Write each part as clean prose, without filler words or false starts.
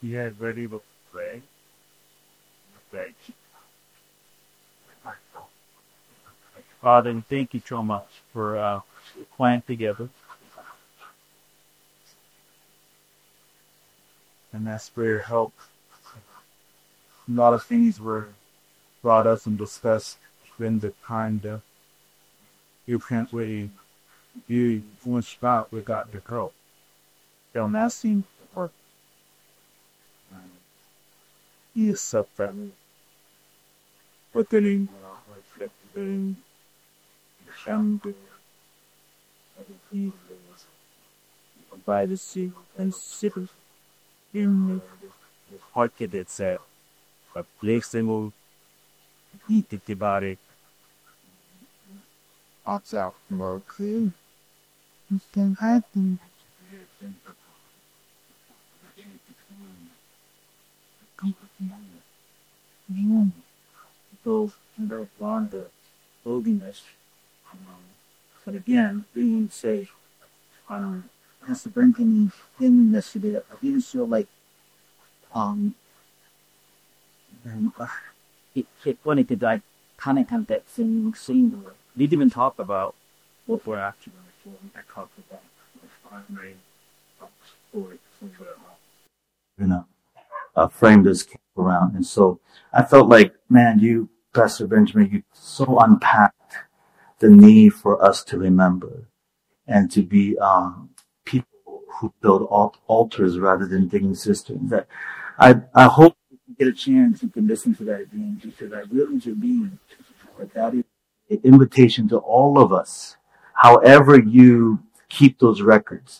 You had ready to pray. Pray. Father, thank you so much for playing together and ask for your help. A lot of things were brought us and discussed in the time that you can't really you influence about we got the help. So I'm asking for you suffer. What can you privacy and civil in pocket itself, but flexible, heated about it. Also, more clear. You can have them. Go on the holiness. But again, being safe, has to bring in this to be, I feel like, um, it wanted to like kind of have that thing scene. Didn't even talk about what we're actually I talked about. You know, frame this came around, and so I felt like, man, you, Pastor Benjamin, you so unpacked the need for us to remember and to be people who build altars rather than digging cisterns. That I hope you can get a chance and can listen to that again, because I really believe that is an invitation to all of us, however you keep those records.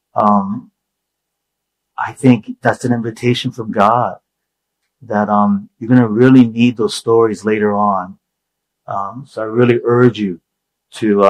I think that's an invitation from God that you're going to really need those stories later on. So I really urge you to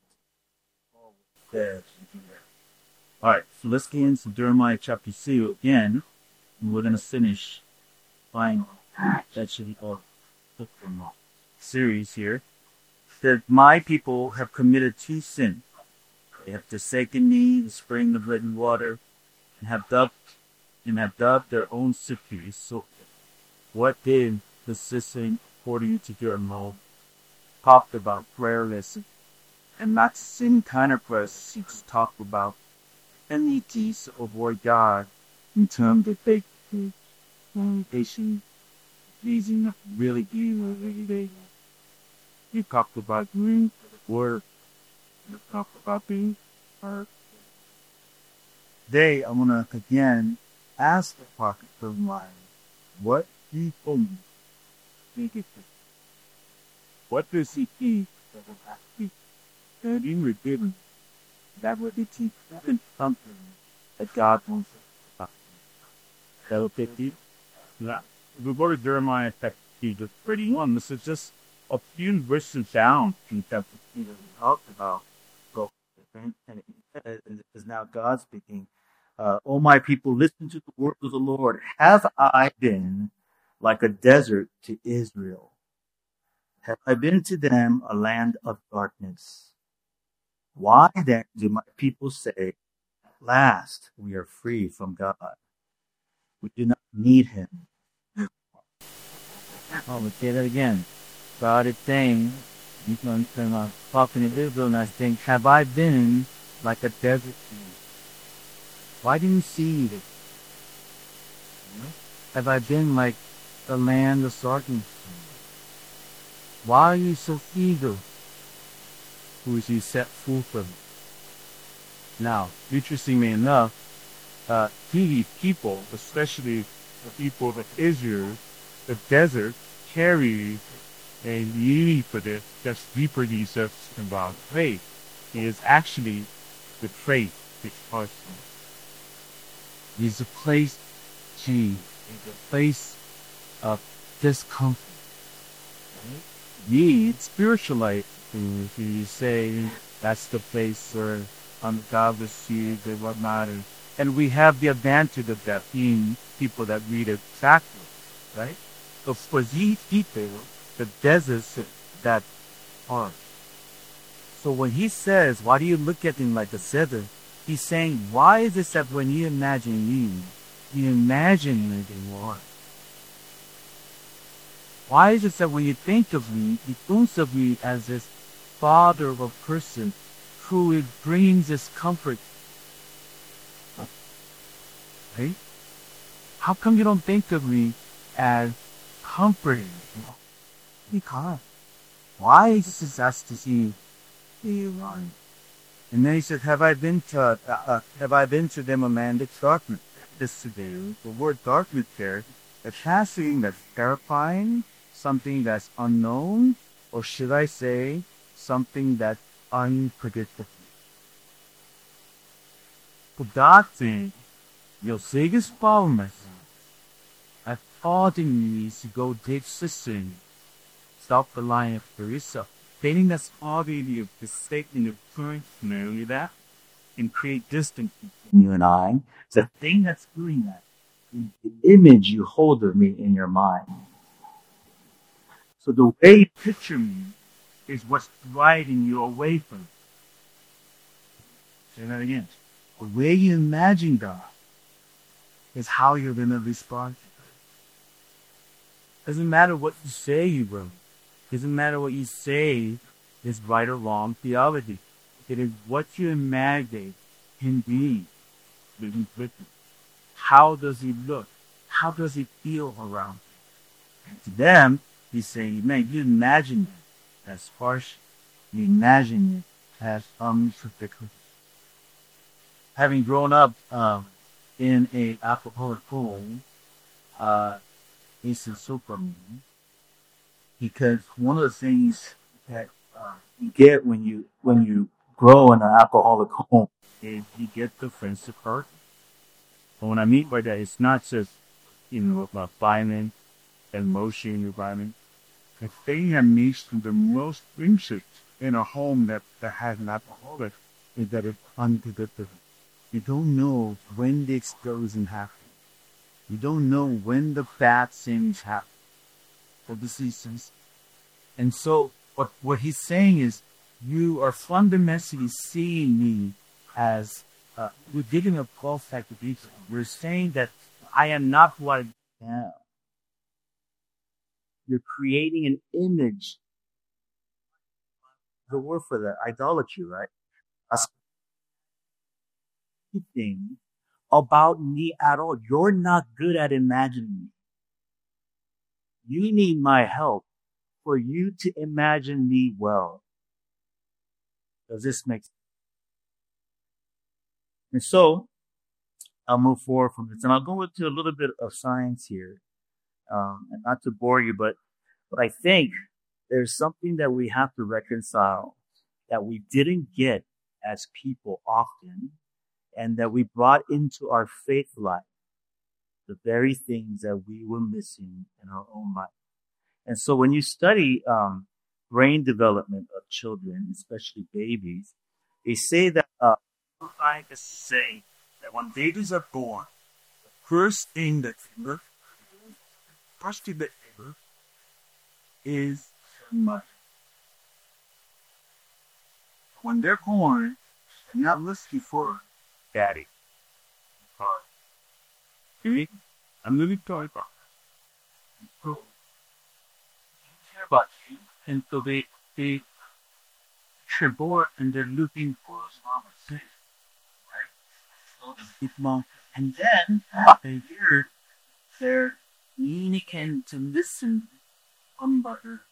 yeah. All right, so let's get into Jeremiah chapter 2 again, and we're going to finish final section of the series here. That my people have committed two sins. They have forsaken me, the spring of living water, and have dubbed their own cities. So what did the system, according to your law, talked about prayerless, and not the same kind of prayer seeks talk about entities of our God in terms of faith, communication, pleasing, really good. You talked about doing work. You talked about being hurt. Today, I want to again ask the pocket of mine, what he told me. What does he teach? Being redeemed. That would be teach something that God wants us to do. 50. Yeah. We go to Jeremiah chapter 2. It's pretty long. This is just a few verses down in chapter 2 that we talked about. And it is now God speaking. O my people, listen to the word of the Lord. Have I been like a desert to Israel? Have I been to them a land of darkness? Why then do my people say, at last we are free from God? We do not need him. Oh, let's say that again. God is saying, talking to Israel, and I think, have I been like a desert to you? Why do you see it? Have I been like the land of darkness? Why are you so eager? Who is you set free from? Now, interestingly enough, these people, especially the people of Israel, the desert, carry a need for this, just deeper research about faith. It is actually the faith because it is a place of change. It's a place of discomfort. Need spiritual life. If you say that's the place where God will see and whatnot, and we have the advantage of that being people that read it exactly, right? So for these people, the deserts that hard. So when he says, why do you look at him like a desert? He's saying, why is it that when you imagine me, you imagine who they are. Why is it that when you think of me, you think of me as this father of a person who it brings this comfort, right? How come you don't think of me as comforting? Because why is this asked to see you run? And then he said, have I been to them a man that's darkness? This today, the word darkness there, it's something that's terrifying, something that's unknown, or should I say, something that's unpredictable. Dati, yung biggest problem at ordinary is to go deep system, stop relying on yourself. Failing that's already the statement of current scenario that and create distance between you and I. The thing that's doing that is the image you hold of me in your mind. So the way you picture me is what's driving you away from it. Say that again. The way you imagine God is how you're going to respond. Doesn't matter what you say you will. Doesn't matter what you say is right or wrong theology. It is what you imagine can be living with you. How does he look? How does he feel around you? And to them, he's saying, man, you imagine it as harsh. You imagine it as unpredictable. Having grown up in a alcoholic home, it's a super because one of the things that you get when you grow in an alcoholic home is you get the friendship hurt. But what I mean by that, it's not just about violence, emotion environment. The thing that makes the most friendships in a home that has an alcoholic is that it's unpredictable. You don't know when the explosion happens. You don't know when the bad things happen for the seasons. And so what he's saying is you are fundamentally seeing me as we're giving a false accusation. We're saying that I am not who I am. You're creating an image. The word for that, idolatry, right? A thing about me at all. You're not good at imagining me. You need my help for you to imagine me well. Does this make sense? And so, I'll move forward from this. And I'll go into a little bit of science here. And not to bore you, but I think there's something that we have to reconcile that we didn't get as people often and that we brought into our faith life. The very things that we were missing in our own life. And so when you study brain development of children, especially babies, they say that scientists say that when babies are born, the first thing that they learn is mother. When they're born, they're not listening for daddy. I'm really sorry about that. But and so they are born and they're looking for a mama's thing, right? So they keep mom, and then they hear they're communicating to listen on mother.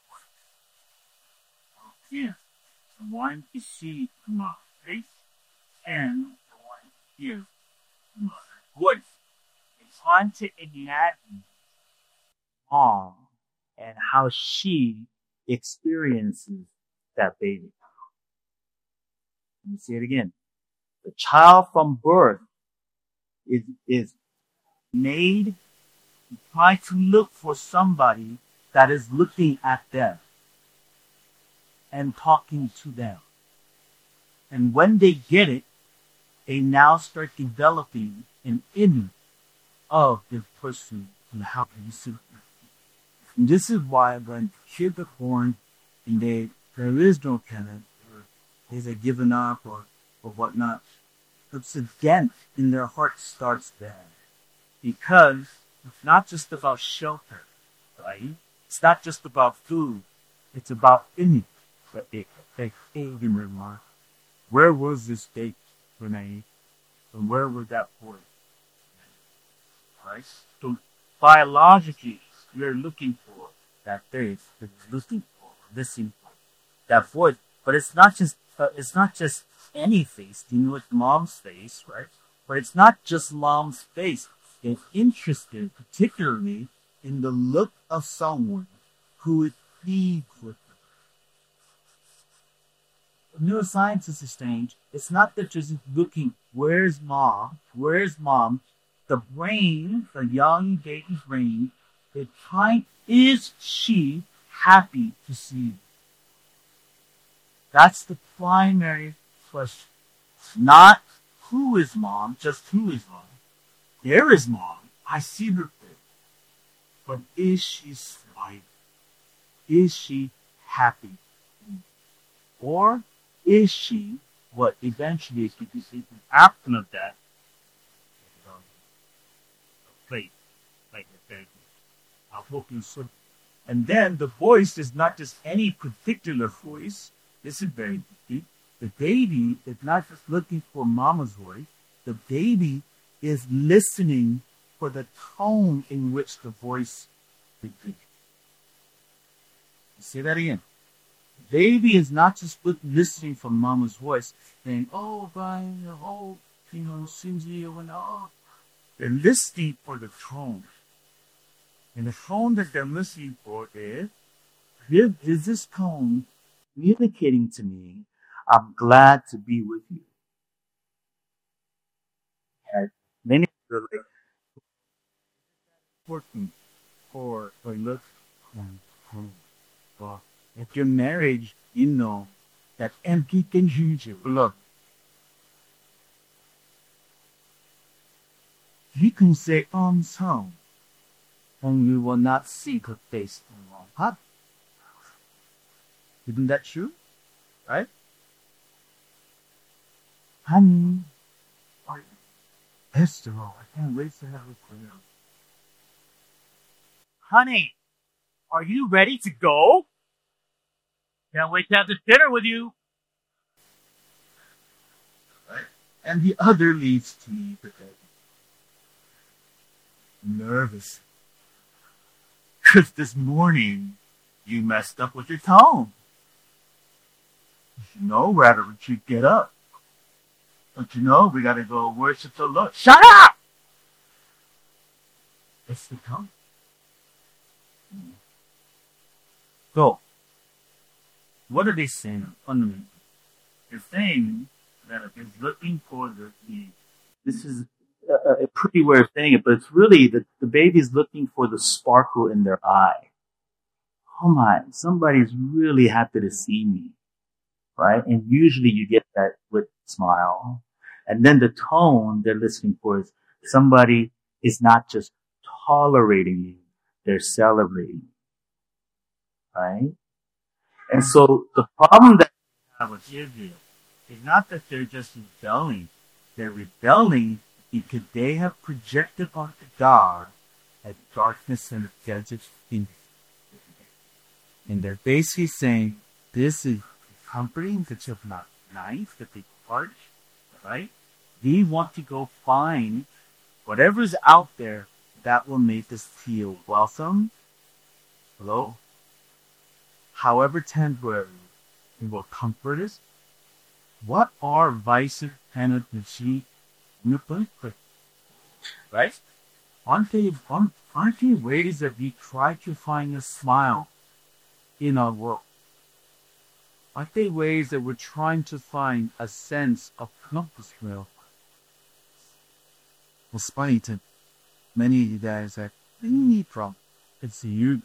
Yeah, the one to see mother face and the one to hear mother voice. It's on to imagine mom and how she experiences that baby. Let me say it again. The child from birth is made to try to look for somebody that is looking at them and talking to them. And when they get it, they now start developing an image of this person and how they see it. And this is why when kids are born and there is no parent, or they're given up or whatnot, it's a dent in their heart starts there. Because it's not just about shelter, right? It's not just about food. It's about image. But where was this steak when I ate? And where was that pork? Right? So biologically, we're looking for that face. We're looking for, listening for that voice. But it's not just any face. You know, it's mom's face, right? But it's not just mom's face. It's interested particularly in the look of someone who is pleased with them. Neuroscientists are saying it's not that you're just looking, where's mom? Where's mom? The brain, the young baby brain, is trying, is she happy to see you? That's the primary question. Not who is mom, just who is mom. There is mom. I see her face. But is she smiling? Is she happy? Or is she what eventually could be seen after of that? A plate, like I said, a broken soup. And then the voice is not just any particular voice. This is very deep. The baby is not just looking for mama's voice. The baby is listening for the tone in which the voice begins. Say that again. The baby is not just listening for mama's voice, saying, "Oh, Brian, oh, Shinji, oh." They're listening for the tone. And the tone that they're listening for is this tone communicating to me, I'm glad to be with you. And many of the like important for look well, if you're married, you know that empty can use you. Look, you can say so, and you will not see her face in long. Huh? Isn't that true? Right? Honey, are you? Esther, I can't wait to have a prayer. Honey, are you ready to go? Can't wait to have the dinner with you. Right? And the other leads to me because nervous. Because this morning you messed up with your tone. You know, rather would you get up? Don't you know we gotta go worship the Lord? Shut up! It's the tone. So, what are they saying fundamentally? They're saying that it's looking for this is a pretty way of saying it, but it's really the baby's looking for the sparkle in their eye. Oh my, somebody's really happy to see me, right? And usually you get that with a smile. And then the tone they're listening for is somebody is not just tolerating you, they're celebrating you, right? And so the problem that we have with Israel is not that they're just rebelling. They're rebelling because they have projected onto God a darkness and a desert in. And they're basically saying, this is comforting, that you're not nice, that they harsh, right? We want to go find whatever's out there that will make us feel welcome. Hello? However temporary, it will comfort us. What are vices and she right? Aren't they ways that we try to find a smile in our world? Aren't they ways that we're trying to find a sense of compass real? Well, funny to many of you guys that need from it's you.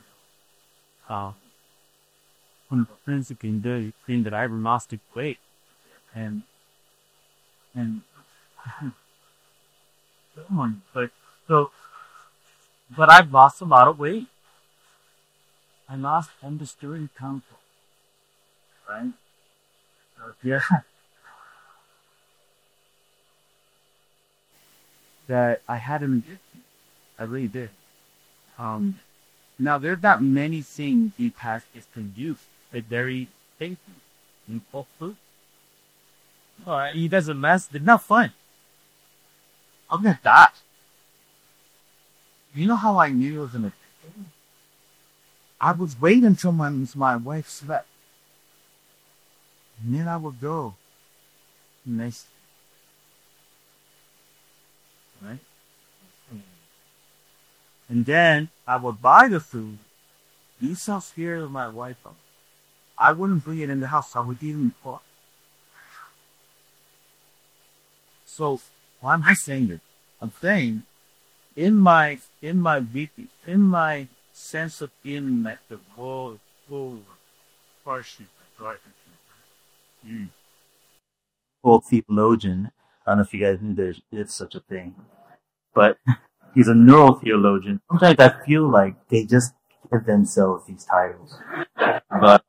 One of the things that can do thing that I lost weight and but I've lost a lot of weight. I lost almost 30 pounds, right? Yeah. That I had an addiction. I really did. Um, Now there's not many things the past is can do. It's very tasty. Simple food. Oh, he doesn't mess. It's not fun. Look at that. You know how I knew it was gonna. I was waiting until my wife slept, and then I would go. Nice, right? And then I would buy the food. You so scared of my wife. I wouldn't bring it in the house. I would even cook. So why am I saying this? I'm saying in my sense of being like the whole hardship, right? Mm. Old theologian. I don't know if you guys knew there's such a thing, but he's a neurotheologian. Sometimes I feel like they just give themselves these titles. But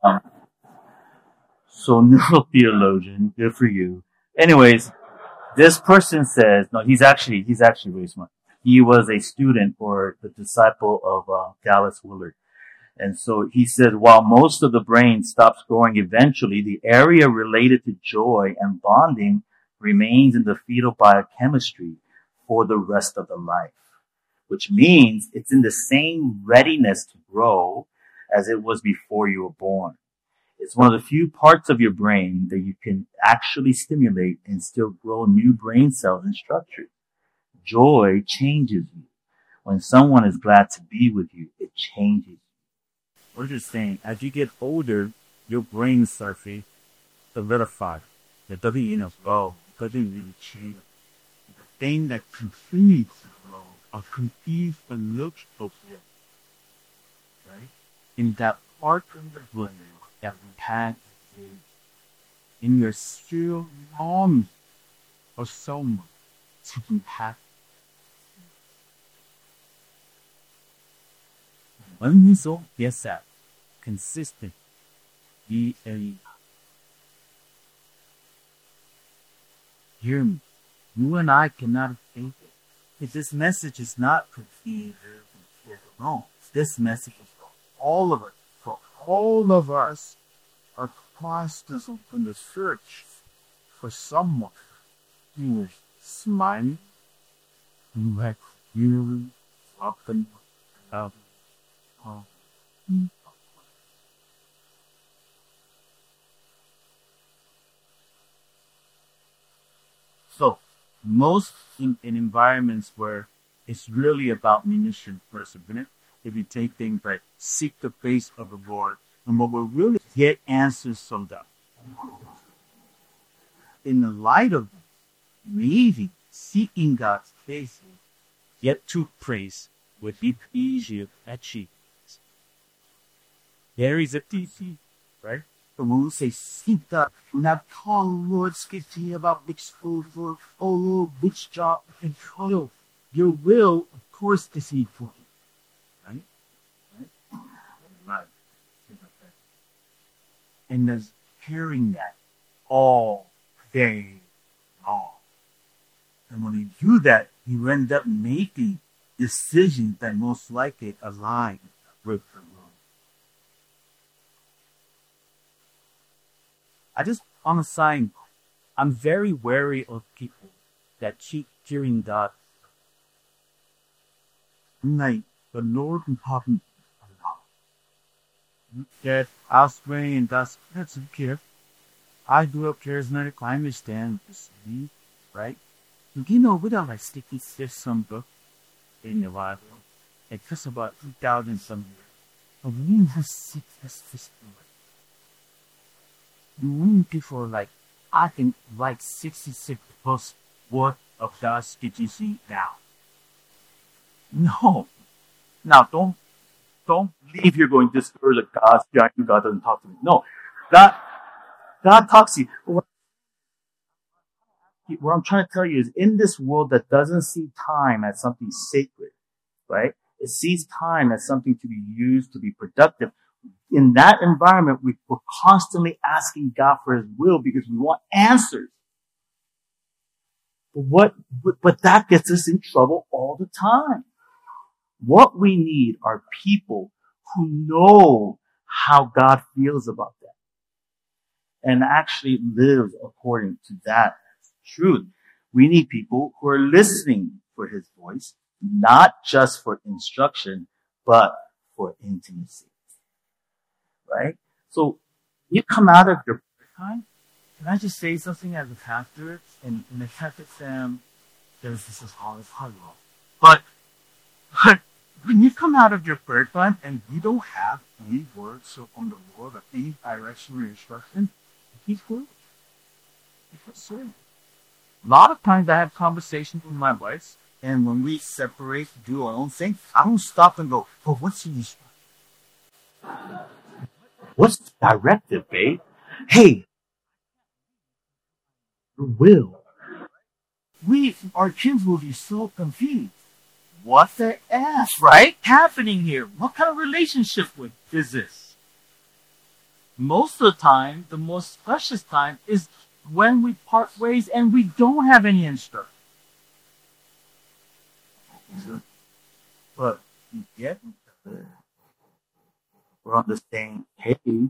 so neurotheologian, good for you. Anyways, this person says no. He's actually really smart. He was a student or the disciple of Dallas Willard. And so he said, while most of the brain stops growing eventually, the area related to joy and bonding remains in the fetal biochemistry for the rest of the life, which means it's in the same readiness to grow as it was before you were born. It's one of the few parts of your brain that you can actually stimulate and still grow new brain cells and structures. Joy changes you. When someone is glad to be with you, it changes you. We're just saying, as you get older, your brain starts to solidify. It doesn't, grow. It doesn't really change. The thing that continues to grow or continues to look okay, right? In that part of the brain that we had in your still arms or someone to be happy. Unresolved, yes, sir. Consistent. E-A. Hear me. You and I cannot think it. If this message is not for Peter, no. This message is for all of us. For all of us are constantly in the search for someone who is smiling, who has you up and up. So, most in environments where it's really about munition perseverance, if you take things like seek the face of the Lord, and what will really get answers from that. In the light of really seeking God's face, yet to praise would be easier achieved. There is a TC, right? The will say, seek God, not call Lord skitty about which food for, oh Lord, which job, and oh, your will, of course, is for you. Right? Right. And there's hearing that all day long. And when you do that, you end up making decisions that most likely align with the Lord. I just, on a sign, I'm very wary of people that keep hearing God. Like, the Lord will happen a lot. That Australian, that's okay. I grew up charismatic, I understand this, right? You know, we don't like sticky some book in the Bible. It just about 2,000 some years. But we have six this before, like, I think like 66 plus worth of dust did you see now? No. Now don't leave here going this or the God doesn't talk to me. No. God talks to you. What I'm trying to tell you is in this world that doesn't see time as something sacred, right? It sees time as something to be used to be productive. In that environment, we're constantly asking God for His will because we want answers. But that gets us in trouble all the time. What we need are people who know how God feels about them and actually live according to that truth. We need people who are listening for his voice, not just for instruction, but for intimacy. Right? So you come out of your prayer time. Can I just say something as a pastor? In the Catholic Sam, there's this hard law. But when you come out of your prayer time and you don't have any words from the Lord or any direction or instruction, he's good. He's good. A lot of times I have conversations with my wife, and when we separate to do our own thing, I don't stop and go, "Oh, what's the instruction? What's the directive, babe? Hey, will." Our kids will be so confused. What the F, right? Happening here? What kind of relationship is this? Most of the time, the most precious time is when we part ways and we don't have any instruction. But we get each other. We're on the same page.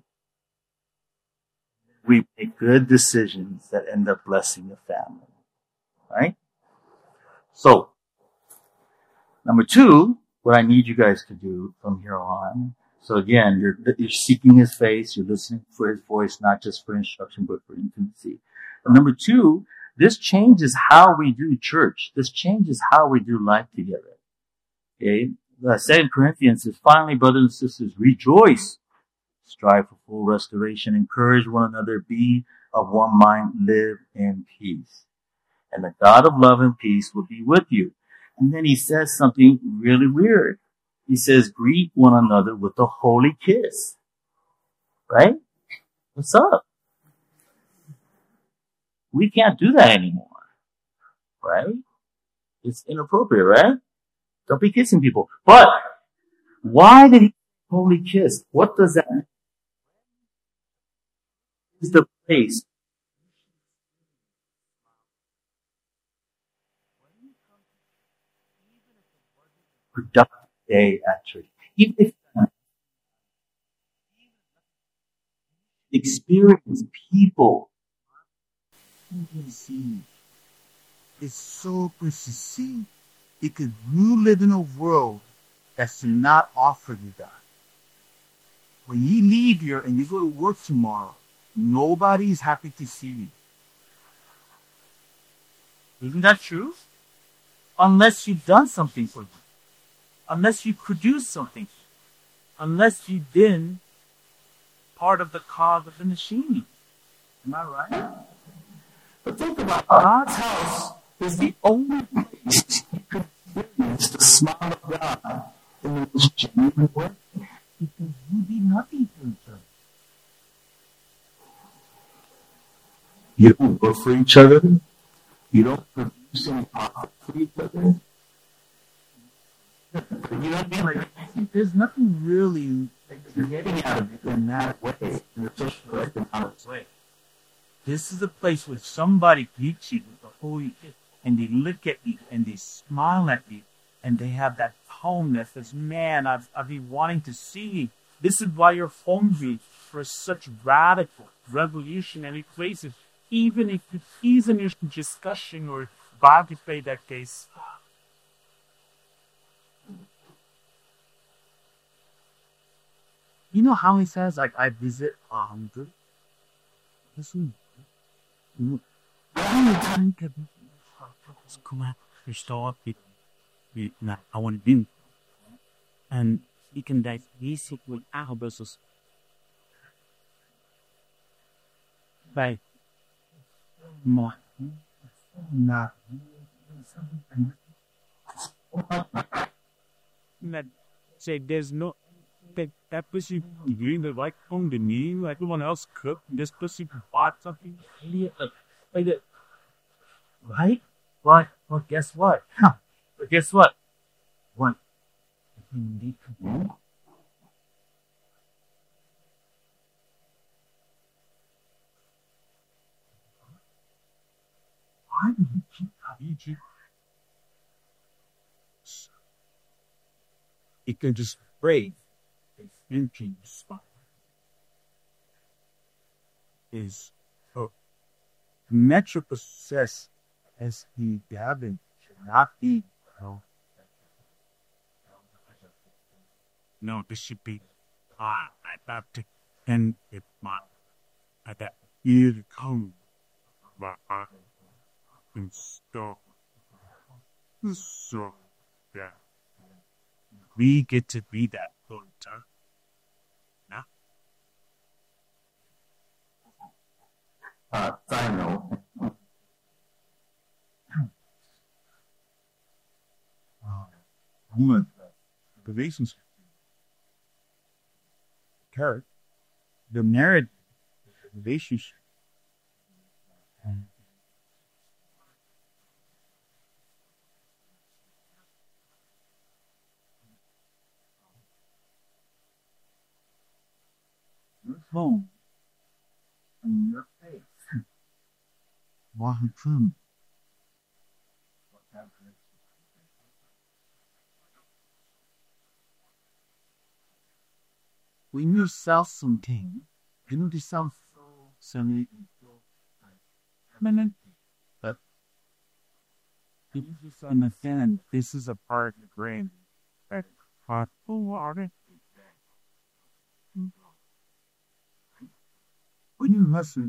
We make good decisions that end up blessing the family. Right? So, number 2, what I need you guys to do from here on. So again, you're seeking his face, you're listening for his voice, not just for instruction, but for intimacy. And number 2, this changes how we do church. This changes how we do life together. Okay? 2 Corinthians says, finally, brothers and sisters, rejoice. Strive for full restoration. Encourage one another. Be of one mind. Live in peace. And the God of love and peace will be with you. And then he says something really weird. He says, greet one another with a holy kiss. Right? What's up? We can't do that anymore. Right? It's inappropriate, right? Don't be kissing people. But why did he holy kiss? What does that mean? It's the place. Productive day at church. Even if experience people who can see, it's so good to see, because you live in a world that's not offered you that. When you leave here and you go to work tomorrow, nobody's happy to see you. Isn't that true? Unless you've done something for them. Unless you produced something. Unless you've been part of the cog of the machine. Am I right? But think about it. God's house is the only place you can experience the smile of God in the most genuine way. Because you be nothing to each other. You don't work for each other. You don't produce any profit for each other. You know what I mean? Like, there's nothing really that you're getting out of it in that way, in a social economic way. This is a place where somebody greets you with a holy kiss, and they look at you, and they smile at you, and they have that tone that says, man, I've been wanting to see you. This is why you're hungry for such radical, revolutionary places. Even if it isn't your discussion or Bible debate that case. You know how he says, like, I visit 100? Listen. I want to be. And he can die basically out versus. By more. Nah. Say there's no. That pussy doing the right on the knee, like everyone else cooked. This pussy bought something. Like that. Right? Well, guess what? But guess what? What? You need to do. Why do you keep It can just break. Thinking spot is a metric of success as the Gavin cannot be. No, no, this should be I have to end it my at that year come but I install so yeah. We get to be that filter. Now 再有 woman relationship character the married relationship phone in your face. One phone. When you sell something, you know, this sounds so silly, but if you just understand this is a part of the brain. That part of water. When you listen,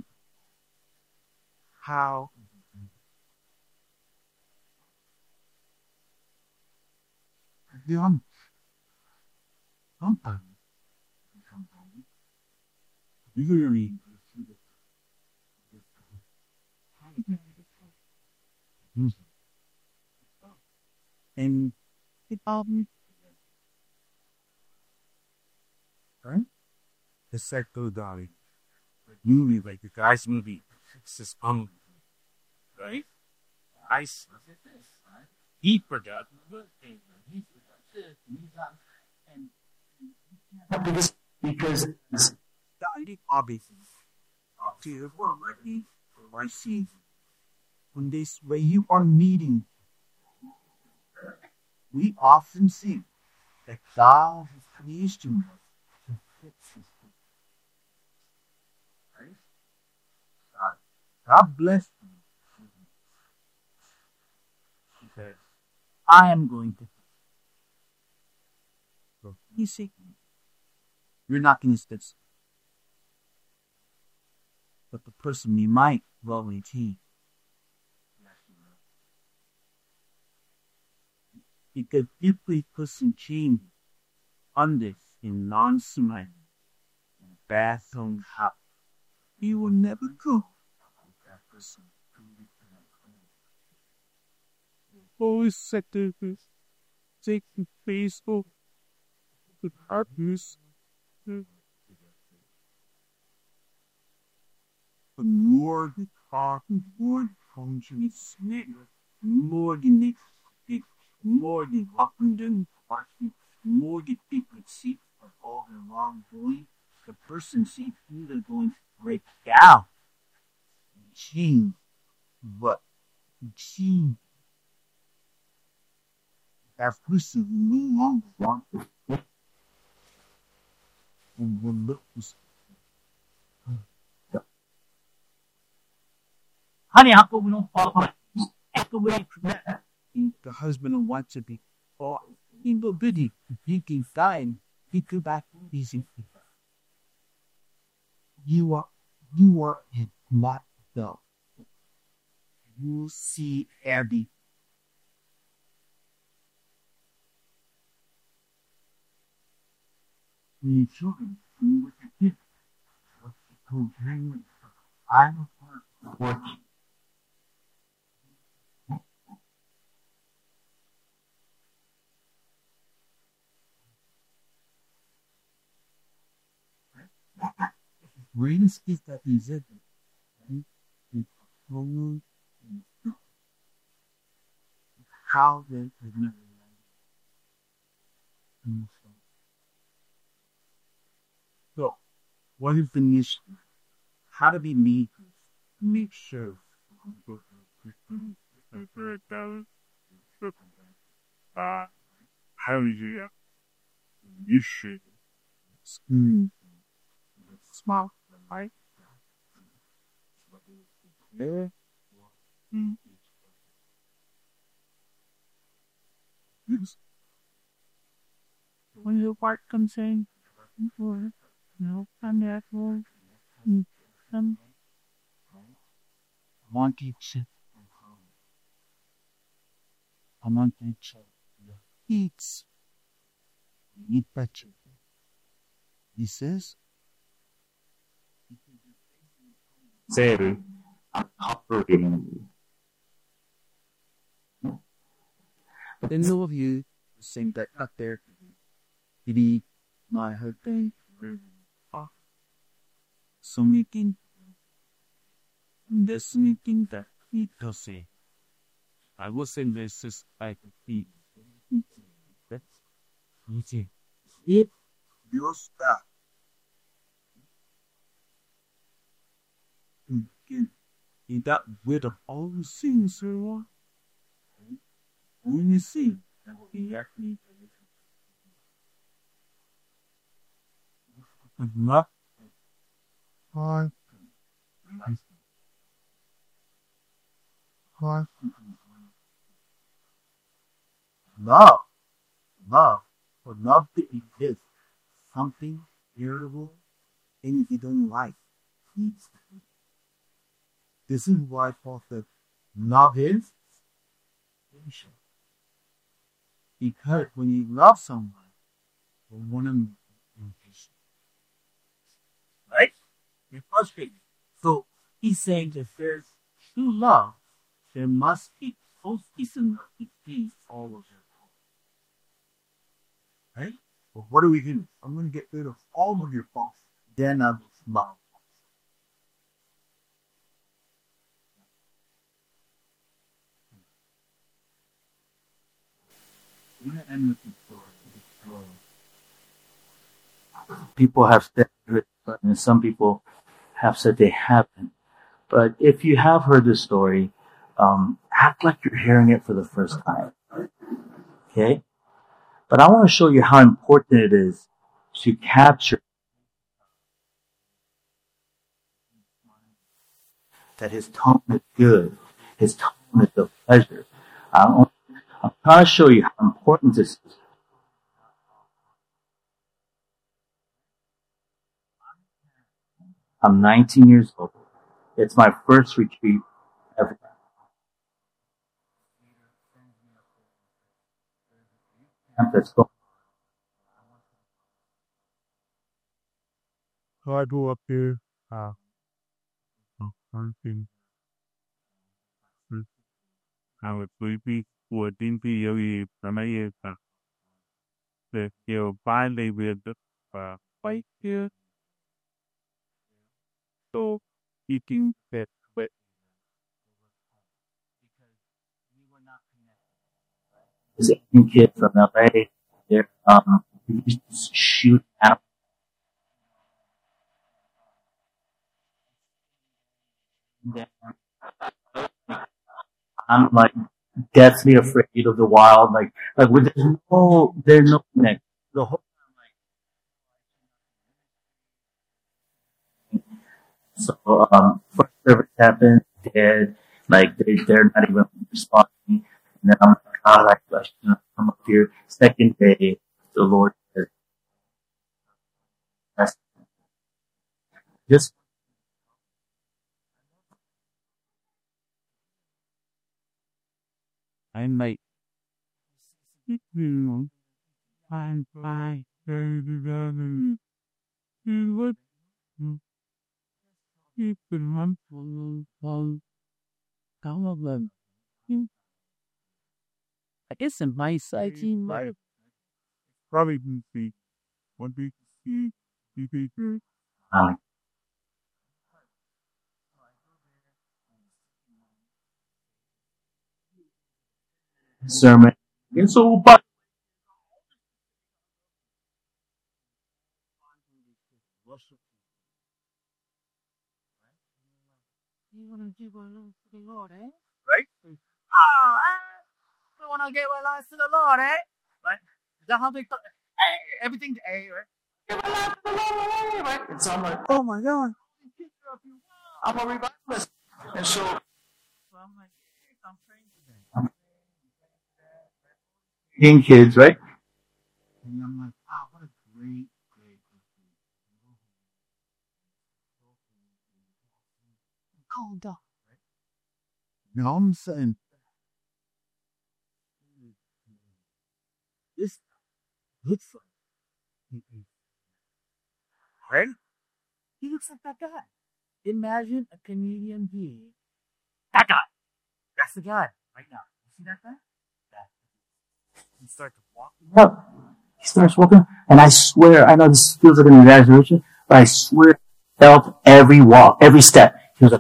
how the sometimes usually and it right? The sector dolly. Movie like the guy's movie. It's just right? Ice. He forgot. because The idea hobby. To I see when this way you are meeting, we often see that God has pleased you. God bless you. He says, I am going to. You see, you're not going to stitch, but the person you might well meet, because deeply person change on this in non-smile, bathroom house, you will never go. That person. Always set this, take the face of the purpose. The more the talk, more the function, more the next, more the up and down, more the people see all the wrong doing. The person sees you, they're going to break down. Change. But change. That person no longer wants to. And when looks. Honey, how come we don't follow my away from that? The husband will want to be oh in the biddy, he can fine, he could back easy. You are in not though. You see Abby. You children, you did what you told me. I'm what greatest is that is it. How they so what is the niche? How to be me? Make sure. How do you do that? You should. Small, right? Yeah. When the part comes in, or and that will some Monkey chip. A monkey chip. eats. Eat better. He says. Say, operating. Then all of you sing that up there. Did my heart day? So making this making that he does say. I was saying this is like he. That's easy. If you stop. In that with of all the things there are. When you see, he actually not Hi. Hi. Love. Love. For love to exist. Something irritable and you don't like. This is why Paul said love is patient. Because when you love someone, you want to be patient. Right? You're frustrated. So he's saying that there's true love, there must be both peace and peace all of them. Right? Well, what do we do? I'm going to get rid of all of your faults. Then I'm love. We're going to end with the story. People have said it, and some people have said they haven't. But if you have heard this story, act like you're hearing it for the first time. Okay? But I want to show you how important it is to capture that his tone is good. His tone is of pleasure. I'm trying to show you how important this is. I'm 19 years old. It's my first retreat ever. That's going. So I go up there, hunting. I was sleepy, or didn't be yogi, and I the finally with the fight here, so eating that wet. This Asian kid from LA, they're shoot out. I'm like deathly afraid of the wild. Like there's no connection. The whole so first service happened, dead. Like they're not even responding. And then I'm like, I should not come up here. Second day, the Lord says, "That's just I might, I'm fine. What? Keep in one phone. Come on, I guess in my side, he might probably be one big uh, sermon." And so, but You want to give a little to the Lord, eh? right? Oh, we want to give our lives to the Lord, eh? Right? Is that how they thought? everything's A, right? Give my life to the Lord, right? And so I'm like, Oh my God. I'm a revivalist. And so So I'm like, hey, I'm praying today. young kids, right? And I'm like, wow, what a great, great, cold dog. Now all of a sudden, this looks like, right? He looks like that guy. Imagine a comedian being that guy. That's the guy right now. You see that guy? That. He starts walking. Up. He starts walking, and I swear, I know this feels like an exaggeration, but I swear, I felt every walk, every step. He was like,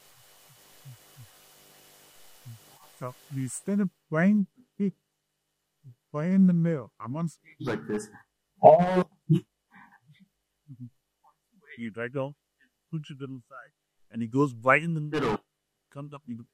So instead of playing in the middle, I'm on stage like this. All you right go, put your little side. And he goes right in the middle, middle. comes up, he goes,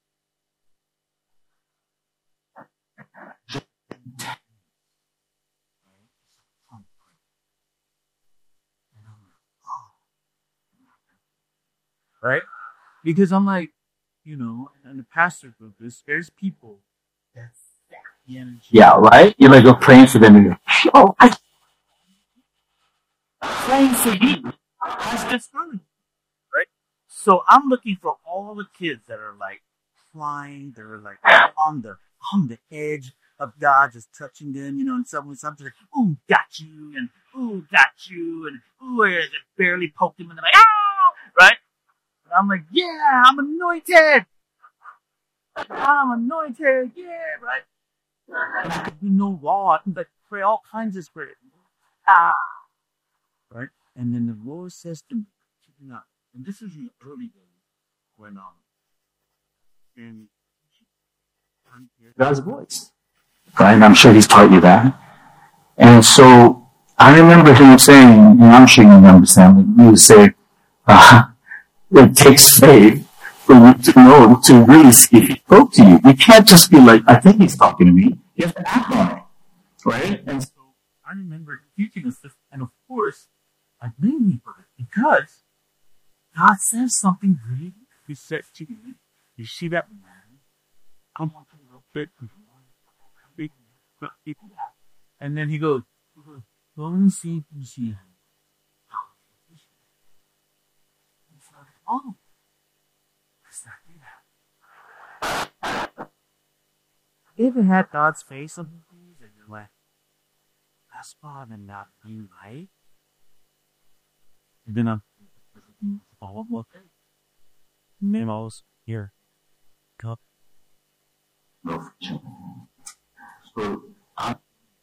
Right? Because I'm like, you know, in the pastor group, there's people that's the energy. Yeah, right? You're like, you're praying for them, and you're, oh, I praying for you. That's just funny. Right? So I'm looking for all the kids that are like flying, they're like on the edge of God just touching them, you know, and someone's like, ooh, got you, and ooh, got you, and ooh, they barely poked him, and they're like, ah, right? And I'm like, yeah, I'm anointed. I'm anointed, yeah, right? And I could do no law. I can like pray all kinds of spirit. Ah, right? And then the Lord says to me, now, and this is in the early days when and God's voice. Right? And I'm sure he's taught you that. And so I remember him saying, and I'm sure you understand, he would say, it takes faith for you to know, to really see if he spoke to you. You can't just be like, I think he's talking to me. You have to act on it. Right? And so I remember teaching us this, and of course, I blame me for it because God says something really. he said to you, you see that? I'm a little bit big, And then he goes, go and see. Oh, you ever had God's face on your face and you're like, that's probably not you, right? And then I'm, oh, look. Memos here. Cup. so I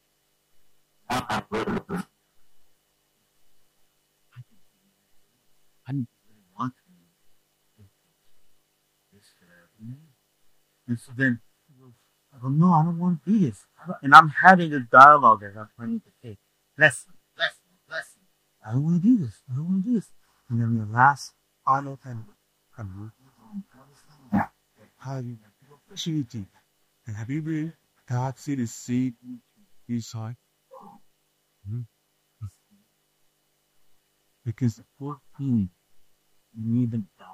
I didn't really want to. And so then, I go, no, I don't want to do this. And I'm having a dialogue as I'm trying to take. Lesson. I don't want to do this. And then the last final time, how do you appreciate it? And have you really God see the seed inside? Because you need them down.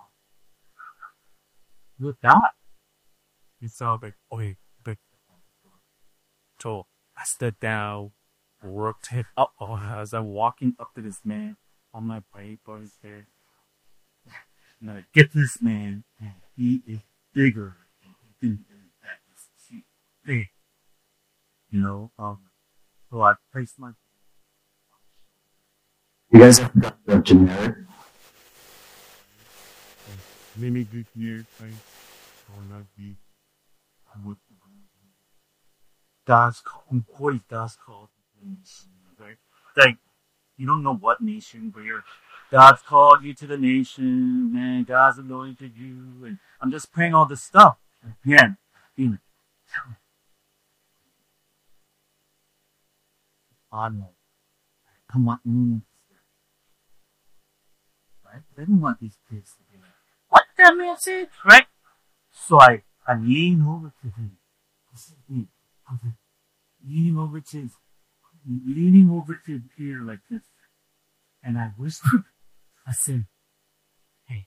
With that, it's all like, okay, but so I stood down, worked it up as I'm walking up to this man on my papers there. and I get this man, and he is bigger than big. You know, so I placed my. You guys have got the generic? Many good years, I will not be with God's called nations, right? Like, you don't know what nation, but God's called you to the nation, man. God's anointed you, and I'm just praying all this stuff. Again, being on, come on, right? I didn't want these kids to be like, what that man said, right? So I lean over to him. Lean over to him. leaning over to Peter like this. And I whispered, I said, hey.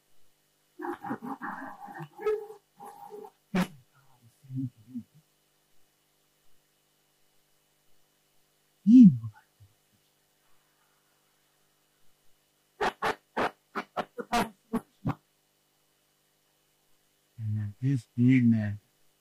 You. And this big man.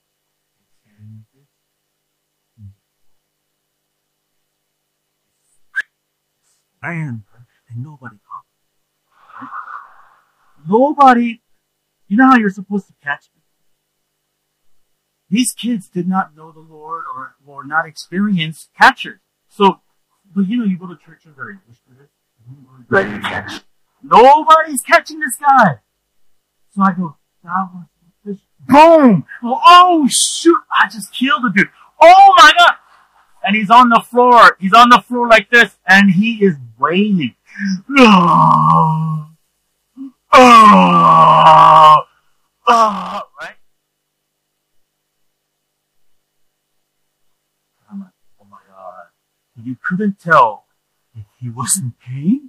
Iron, and nobody caught it. Nobody, you know how you're supposed to catch people? These kids did not know the Lord or not experience catchers. So, but you know, you go to church and they're English for this. Ready to catch. Nobody's catching this guy. So I go, that was fish. Boom! Oh shoot! I just killed the dude. Oh my god! And he's on the floor. He's on the floor like this, and he is wailing. Oh, oh, oh, right? I'm like, oh my god. You couldn't tell if he was in pain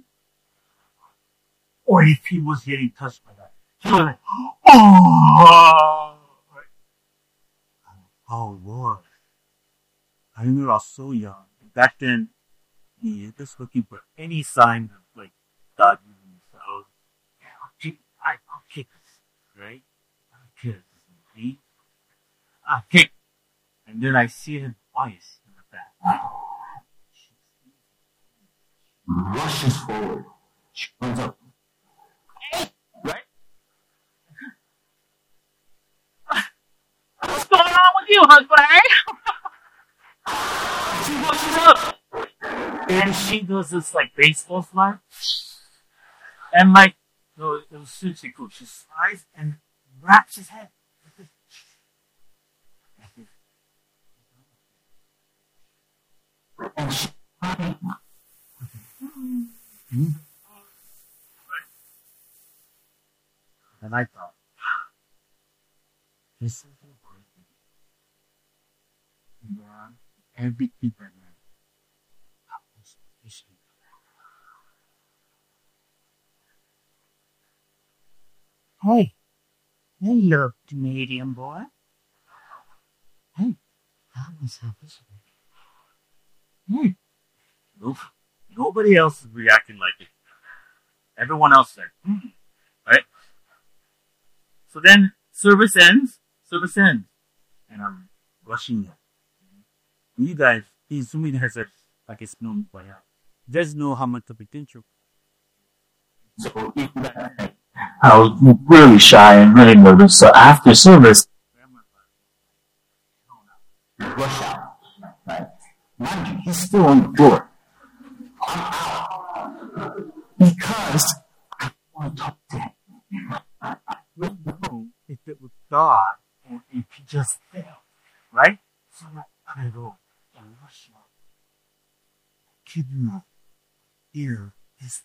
or if he was getting touched by that. He was like, oh, right? Oh Lord. I remember I was so young. Back then, he was just looking for any sign of like God. So I'll kick this, right? I'll kick this, I'll kick. And then I see him twice in the back. Rushes forward. She runs up. Right? What's going on with you, husband? She rushes up. And she does this like baseball slide. And like, no, it was seriously cool. She slides and wraps his head. And she and I thought, this is a birthday. Yeah, every people, man. I was fishing. Hey, hello, Canadian boy. Hey, how was that fishing? Hey. Oof. Nobody else is reacting like it. Everyone else there. Right? So then service ends. And I'm rushing it. You guys, assuming there's like it's known by now. There's no how much of a intro. So I was really shy and really nervous. So after service, rush out. Right? Mind you, he's still on the floor. I'm out. Because I want to talk to him. I don't know if it was God or if he just fell. Right? So I go and rush out. Kid you ear is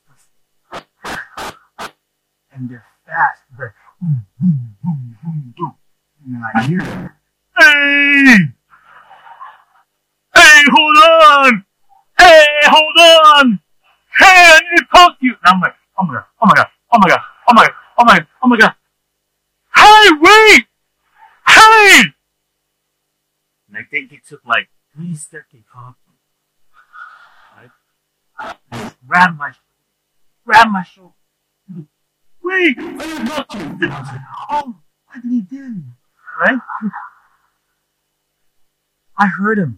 and they're fast. They're boom, boom, boom, boom, boom. And I hear them. Hey! Hey, hold on! Hey, hold on! Hey, I need to talk to you! And I'm like, oh my god, oh my god, oh my god, oh my god, oh my god, oh my god. Hey, wait! Hey! And I think it took like 3 seconds to talk to me. Right? I grabbed my shoulder. Wait! And I was like, oh, what did he do? Right? I heard him.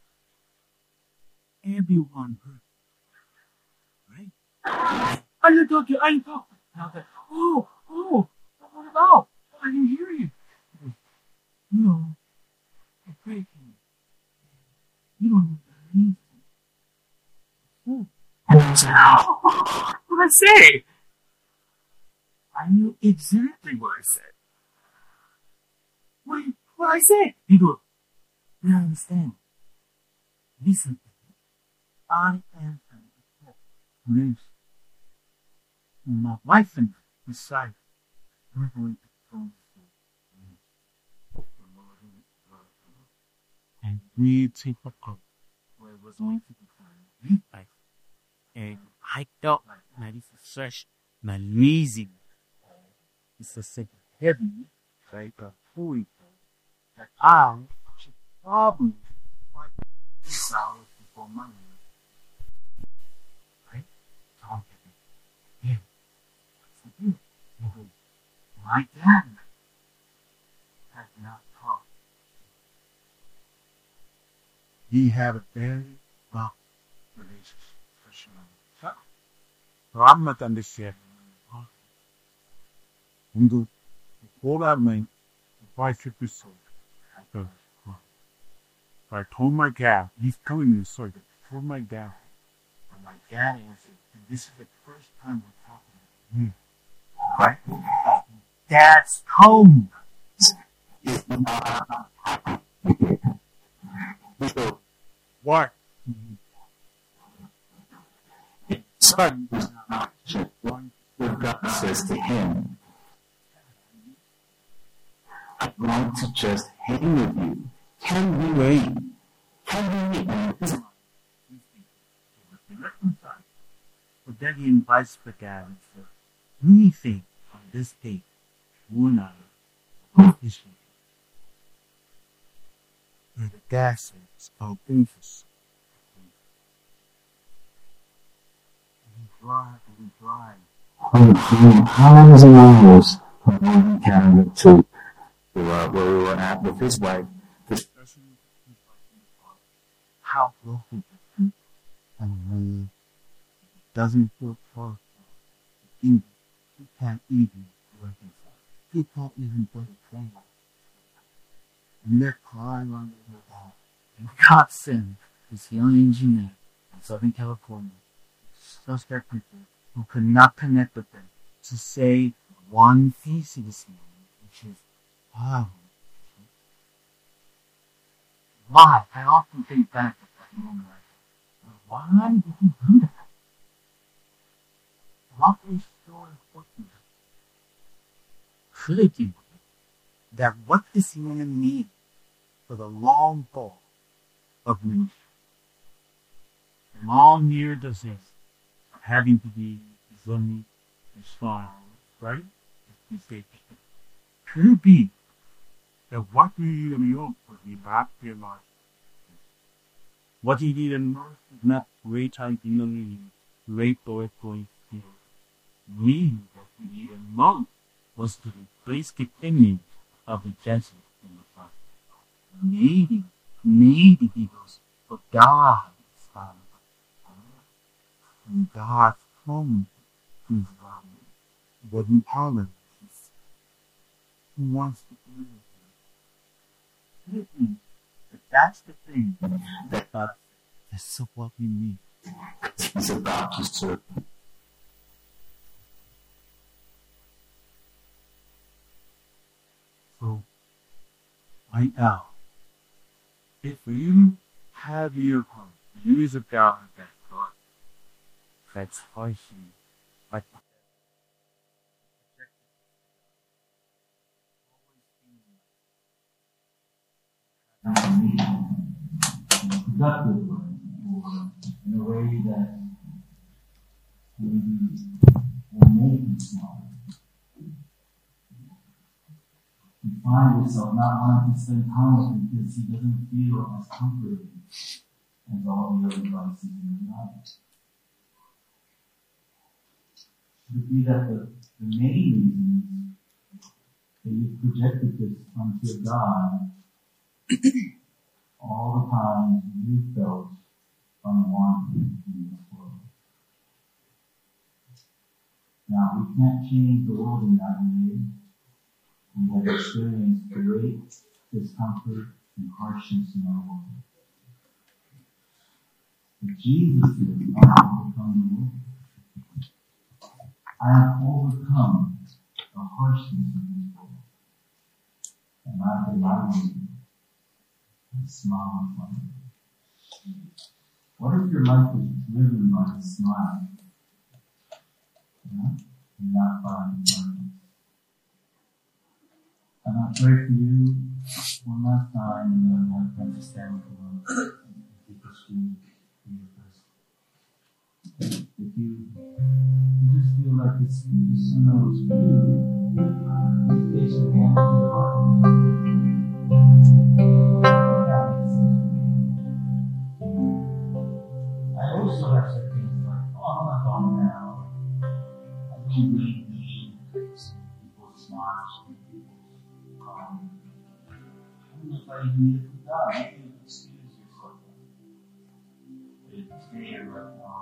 Everyone heard him. Right? I didn't talk to you. And I was like, oh, what about? I didn't hear you. He goes, no, you're breaking. You don't know what that means. And I was like, oh, what did I say? I knew exactly what I said. What did I say? He goes, you don't understand. Listen, I am lives. My wife and inside. We're going to go and we take a call where it was going to be fine. psyched up, ready for search, man, lazy. It's a sick heavy, right? But holy, that I should probably like 6 hours before Monday, right? Talking, yeah, what's the deal? My dad has not talked. He had a very rough relationship, especially. I'm not understanding. 근데 보람은 why should be so? I told my dad, he's telling me sorry. I told my dad. And my dad answered, and this is the first time we're talking. Right? Dad's home. What? Son was not just one what God says to him. I want to just hang with you. Can we wait? Can we wait? But then he invites the guy and says, we think on this date, we're not issue. And the guy says, oh, Rufus. We drive. How long was it almost from Northern Canada to where we were at with his wife? How local and when it doesn't feel close. He can't even reconcile. He can't even put a thing. And they're crying on the wall. And Watson is the only engineer in Southern California. Those there people who could not connect with them to say one piece of this moment, which is, wow. Why? I often think back at that moment. Why did he do that? What was so important? Could it be that what this woman need for the long haul of me? Long year disease, having to be lonely and strong, right? Could it be that what we need in Europe would be back in life? What he did in North is not great ideally, great poetry. We, what we need in Monk was to replace the image of the desert in the past. Maybe he goes, but God's Father. And God's home is what we call it. He wants to be with you. But that's the thing that God is so what we need. He's about to serve. So, right now, if you have your heart, use about that thought, that's how you, like, productive way, or in a way that maybe will make you smile. You find yourself not wanting to spend time with him because he doesn't feel as comforting as all the other devices in your life. Could it be that the main reason is that you projected this onto God all the time you felt unwanted in this world? Now, we can't change the world in that way. We have experienced great discomfort and harshness in our world. But Jesus said, I have overcome the world. I have overcome the harshness of this world. And I delight in you and smile upon you. What if your life is driven by a smile? Yeah? And not by darkness? And I pray for you one last time, and then I have time to stand with the Lord and keep us to your presence. If you just knows you. Place your hand on your heart. I also have some things like, oh, I'm not going now. I don't really need people's smiles and people's, I don't know if I even need to put down. You can excuse yourself. It's there right now.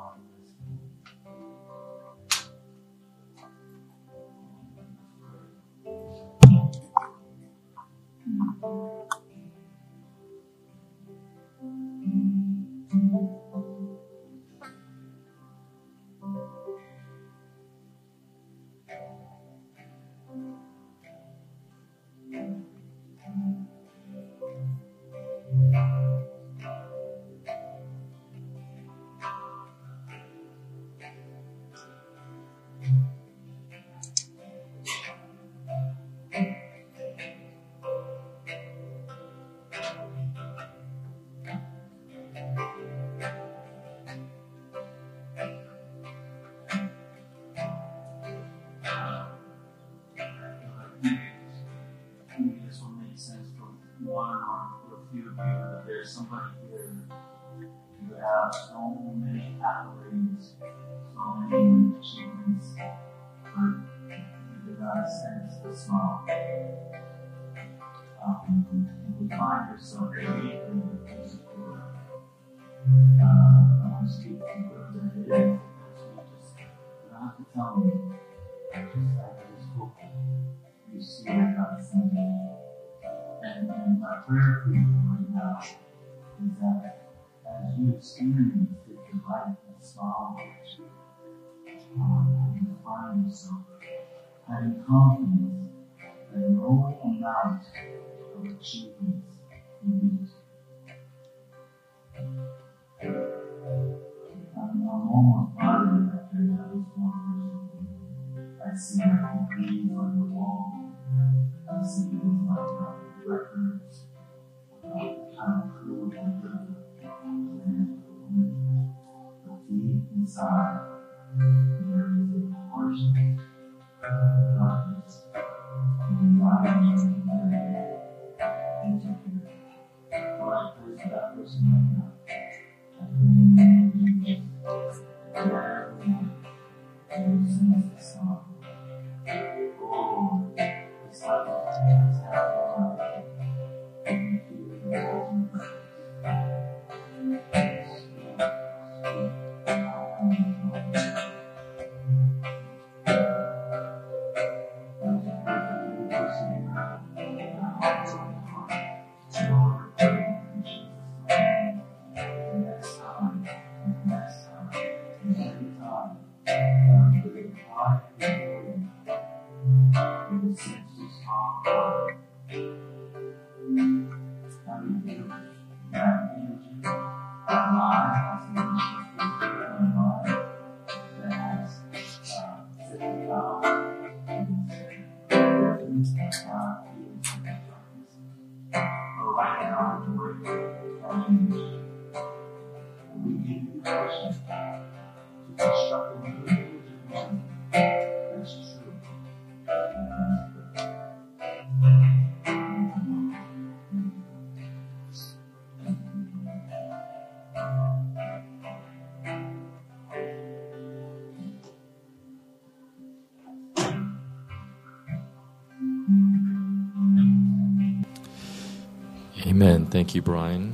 There's somebody here who have so many accolades, so many achievements, but you do not sense the smile. You find yourself very insecure. I want to speak to you as it is, because you don't have to tell me. I just hope you see what God is saying. And my prayer for you right now is that as you experience the delight and smile of you find yourself having confidence that no amount of achievements can beat. I'm almost bothered that there's at least one person. I see my leaves on the wall. I see things like records, kind of crude and but deep inside, there is a harshness, darkness, anxiety, and insecurity. Lord, I pray for that person right now. I pray in the name of Jesus, that everyone will sense the song. Oh, it's like it's happening. Amen. Thank you, Brian.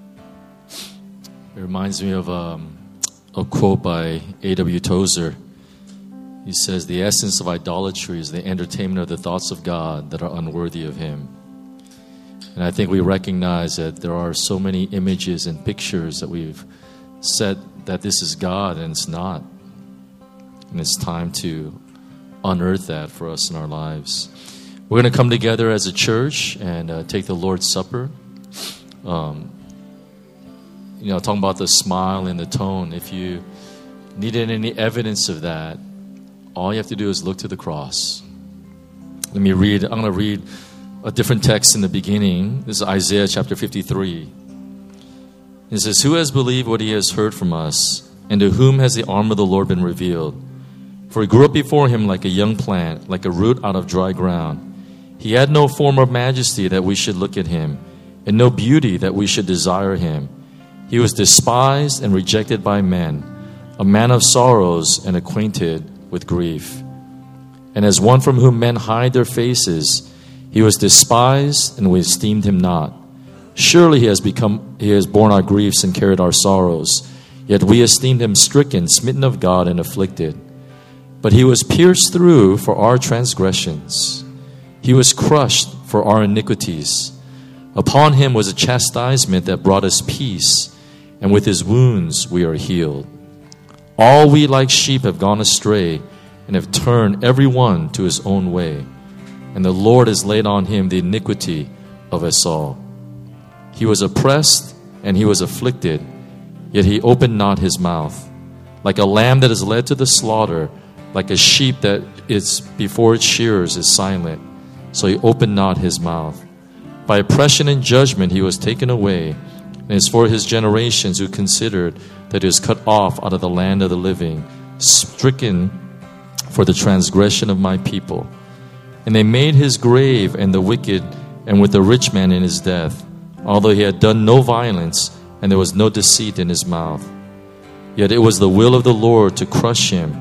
It reminds me of a quote by A.W. Tozer. He says, "The essence of idolatry is the entertainment of the thoughts of God that are unworthy of Him." And I think we recognize that there are so many images and pictures that we've said that this is God, and it's not. And it's time to unearth that for us in our lives. We're going to come together as a church and take the Lord's Supper. Talking about the smile and the tone. If you needed any evidence of that, all you have to do is look to the cross. Let me read. I'm going to read a different text in the beginning. This is Isaiah chapter 53. It says, "Who has believed what he has heard from us? And to whom has the arm of the Lord been revealed? For he grew up before him like a young plant, like a root out of dry ground. He had no form of majesty that we should look at him, and no beauty that we should desire him. He was despised and rejected by men, a man of sorrows and acquainted with grief. And as one from whom men hide their faces, he was despised, and we esteemed him not. Surely he has borne our griefs and carried our sorrows. Yet we esteemed him stricken, smitten of God, and afflicted. But he was pierced through for our transgressions. He was crushed for our iniquities. Upon him was a chastisement that brought us peace, and with his wounds we are healed. All we like sheep have gone astray, and have turned every one to his own way. And the Lord has laid on him the iniquity of us all. He was oppressed, and he was afflicted, yet he opened not his mouth. Like a lamb that is led to the slaughter, like a sheep that is before its shearers is silent, so he opened not his mouth. By oppression and judgment he was taken away. And as for his generations who considered that he was cut off out of the land of the living, stricken for the transgression of my people. And they made his grave and the wicked and with the rich man in his death, although he had done no violence and there was no deceit in his mouth. Yet it was the will of the Lord to crush him.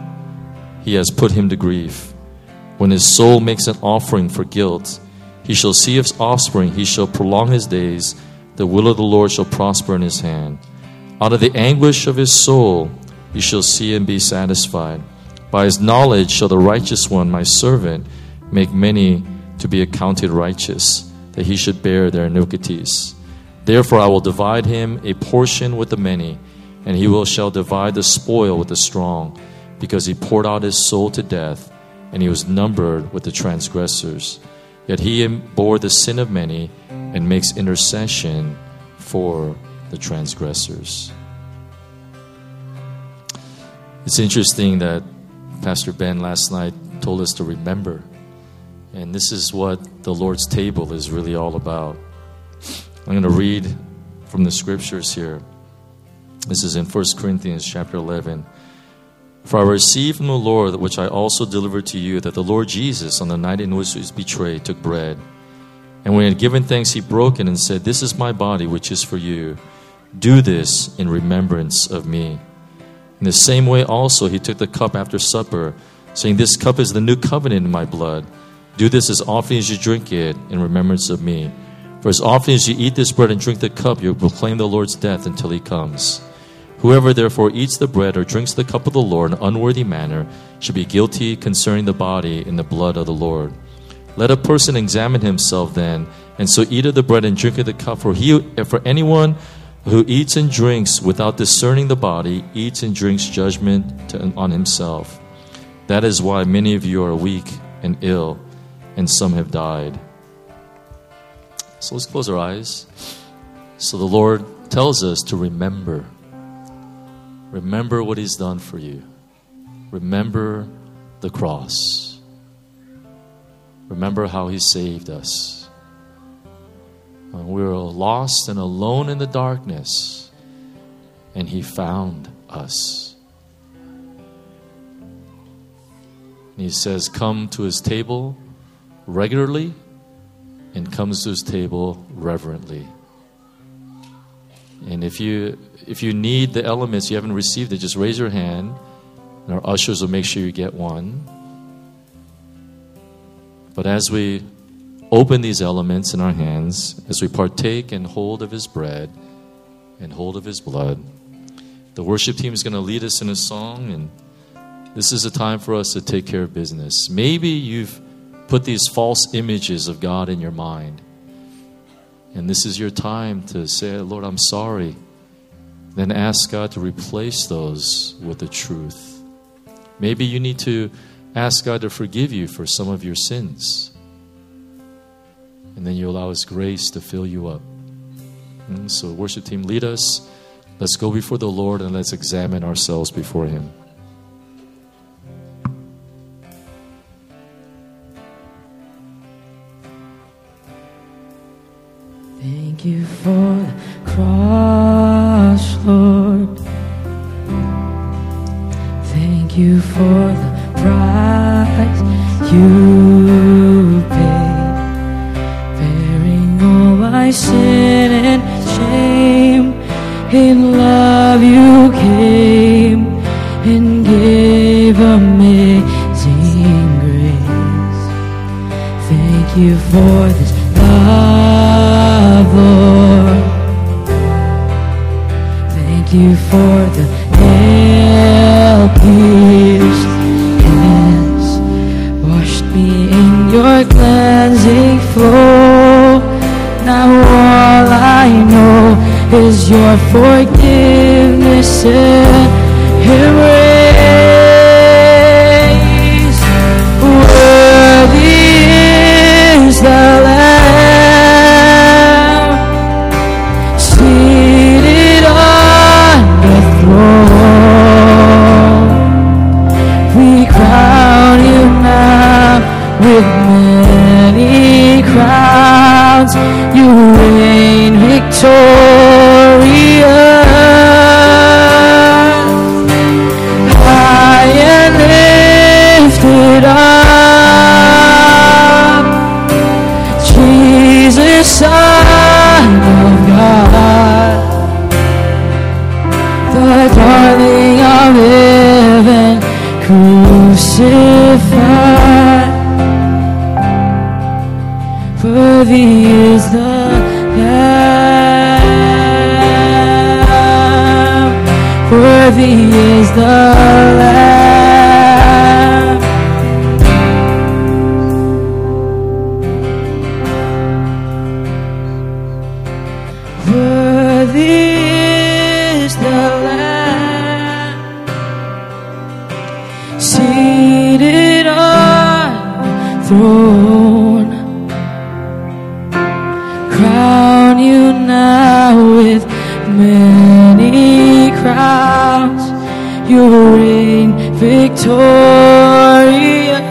He has put him to grief. When his soul makes an offering for guilt, he shall see his offspring, he shall prolong his days, the will of the Lord shall prosper in his hand. Out of the anguish of his soul he shall see and be satisfied. By his knowledge shall the righteous one, my servant, make many to be accounted righteous, that he should bear their iniquities. Therefore I will divide him a portion with the many, and he shall divide the spoil with the strong, because he poured out his soul to death, and he was numbered with the transgressors. Yet he bore the sin of many, and makes intercession for the transgressors. It's interesting that Pastor Ben last night told us to remember. And this is what the Lord's table is really all about. I'm going to read from the scriptures here. This is in 1 Corinthians chapter 11. For I received from the Lord that which I also delivered to you, that the Lord Jesus, on the night in which he was betrayed, took bread. And when he had given thanks, he broke it and said, This is my body, which is for you. Do this in remembrance of me. In the same way also he took the cup after supper, saying, This cup is the new covenant in my blood. Do this as often as you drink it in remembrance of me. For as often as you eat this bread and drink the cup, you proclaim the Lord's death until he comes. Whoever therefore eats the bread or drinks the cup of the Lord in an unworthy manner should be guilty concerning the body and the blood of the Lord. Let a person examine himself then, and so eat of the bread and drink of the cup. For anyone who eats and drinks without discerning the body eats and drinks judgment on himself. That is why many of you are weak and ill, and some have died. So let's close our eyes. So the Lord tells us to remember. Remember what he's done for you. Remember the cross. Remember how he saved us. When we were lost and alone in the darkness, and he found us. And he says, come to his table regularly, and comes to his table reverently. And if you need the elements, you haven't received it, just raise your hand, and our ushers will make sure you get one. But as we open these elements in our hands, as we partake and hold of his bread and hold of his blood, the worship team is going to lead us in a song, and this is a time for us to take care of business. Maybe you've put these false images of God in your mind, and this is your time to say, Lord, I'm sorry. Then ask God to replace those with the truth. Maybe you need to ask God to forgive you for some of your sins. And then you allow his grace to fill you up. And so worship team, lead us. Let's go before the Lord and let's examine ourselves before him. Thank you for the cross, Lord. Thank you for the price you paid, bearing all my sin and shame. In love you came and gave amazing grace. Thank you for this love, Lord. Thank you for the nail-pierced hands, washed me in your cleansing flow. Now all I know is your forgiveness and embrace. Worthy is the Lamb seated on the throne. We crown you now with many crowns. You reign victorious, high and lifted up, Jesus, Son of God, the darling of heaven, crucified. Worthy is the Lamb, worthy is the Lamb. Worthy is the Lamb seated on the throne. Crown you now with many crowns. You reign victorious,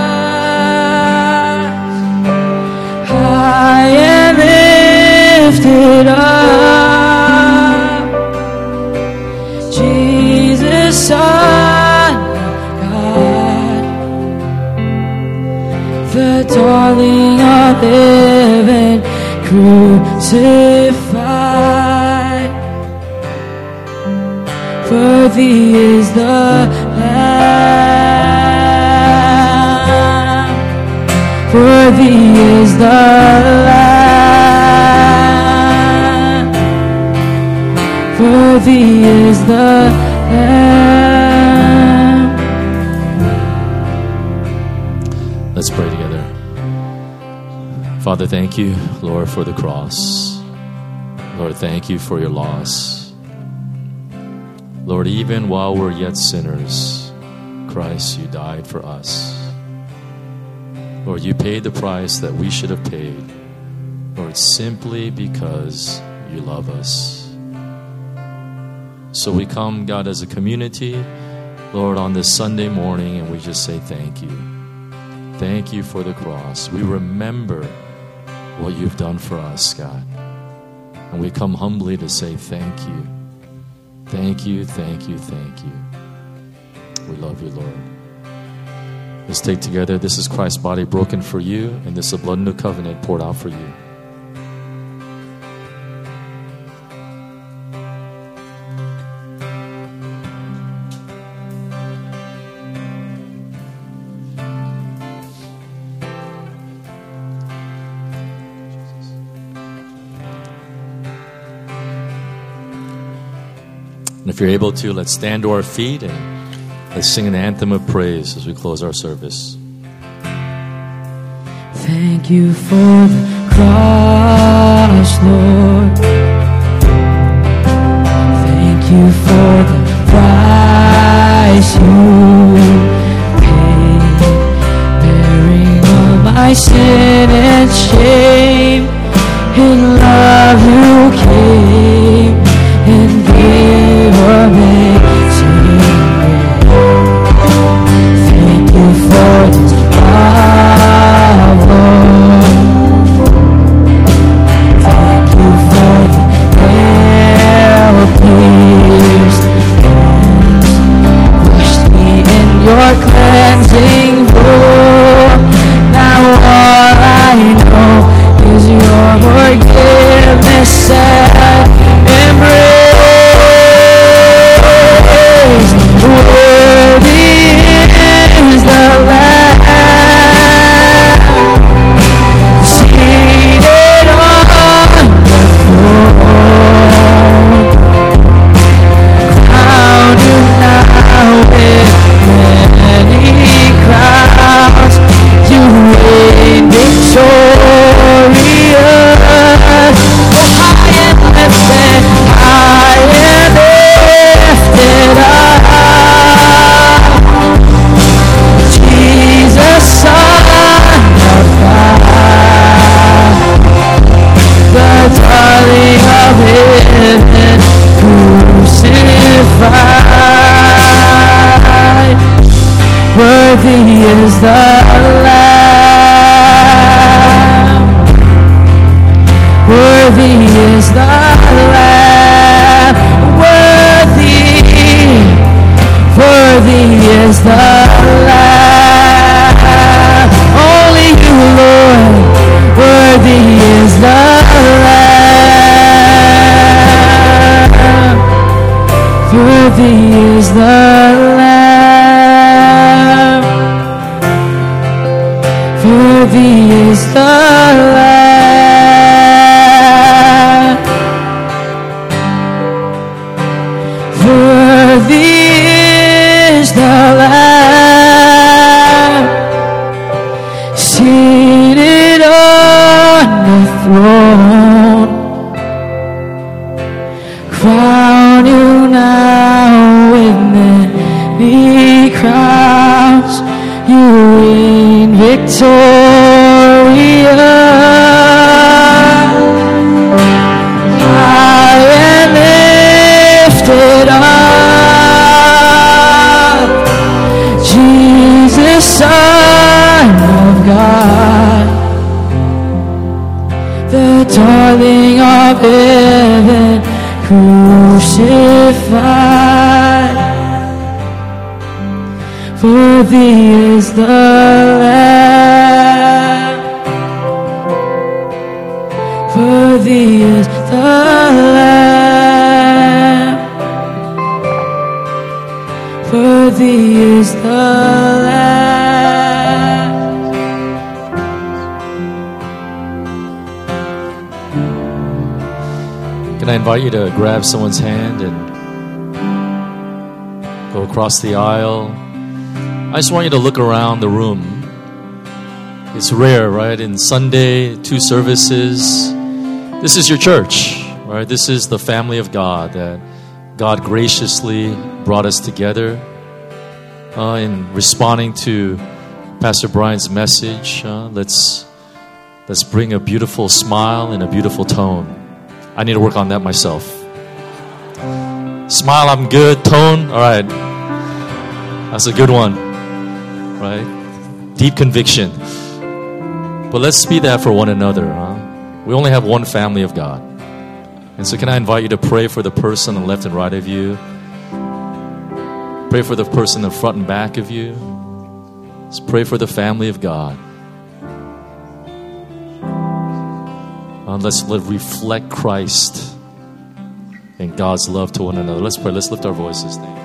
high and lifted up, Jesus, Son of God, the darling of heaven, crucified. Worthy is the Lamb, worthy is the Lamb, worthy is the Lamb. Let's pray together. Father, thank you, Lord, for the cross. Lord, thank you for your loss. Lord, even while we're yet sinners, Christ, you died for us. Lord, you paid the price that we should have paid. Lord, simply because you love us. So we come, God, as a community, Lord, on this Sunday morning, and we just say thank you. Thank you for the cross. We remember what you've done for us, God. And we come humbly to say thank you. Thank you, thank you, thank you. We love you, Lord. Let's take together. This is Christ's body broken for you, and this is the blood of the new covenant poured out for you. And if you're able to, let's stand to our feet and let's sing an anthem of praise as we close our service. Thank you for the cross, Lord. Thank you for the price you paid, bearing all my sin and shame. In love you came and gave amazing grace. Thank you for this love, Lord. Thank you for the nail-pierced hands, washed me Worthy is the Lamb. Worthy is the Lamb. Worthy is the Lamb. Only you, Lord. Worthy is the Lamb. Worthy is the Lamb. Worthy is the Lamb. Worthy is the Lamb. Seated on the throne. Crown you now with many crowns. You reign victorious. High and lifted up, Jesus, Son of God, the darling of heaven, crucified. Worthy is the Lamb. Worthy is the Lamb. Worthy is the Lamb. Can I invite you to grab someone's hand and go across the aisle? I just want you to look around the room. It's rare, right? In Sunday, 2 services. This is your church, right? This is the family of God that God graciously brought us together in responding to Pastor Brian's message. Let's bring a beautiful smile and a beautiful tone. I need to work on that myself. Smile, I'm good. Tone, all right. That's a good one, right? Deep conviction. But let's be that for one another. We only have one family of God. And so can I invite you to pray for the person on the left and right of you? Pray for the person in the front and back of you. Let's pray for the family of God. Let's reflect Christ and God's love to one another. Let's pray. Let's lift our voices. Thank you.